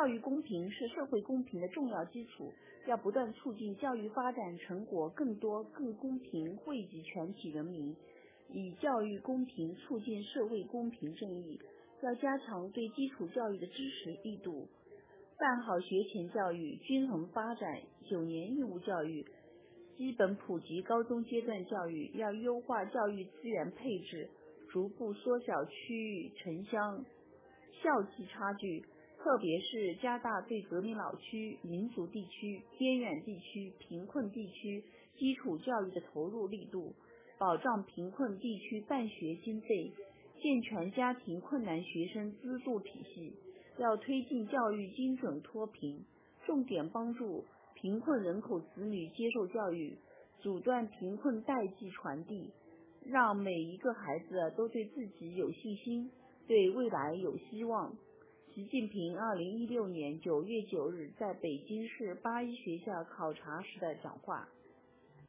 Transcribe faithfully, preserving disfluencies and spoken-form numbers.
教育公平是社会公平的重要基础，要不断促进教育发展成果更多、更公平，惠及全体人民，以教育公平促进社会公平正义。要加强对基础教育的支持力度，办好学前教育、均衡发展、九年义务教育、基本普及高中阶段教育，要优化教育资源配置，逐步缩小区域城乡校际差距，特别是加大对革命老区、民族地区、边远地区、贫困地区基础教育的投入力度，保障贫困地区办学经费，健全家庭困难学生资助体系。要推进教育精准脱贫，重点帮助贫困人口子女接受教育，阻断贫困代际传递，让每一个孩子都对自己有信心，对未来有希望。习近平二零一六年九月九日在北京市八一学校考察时的讲话。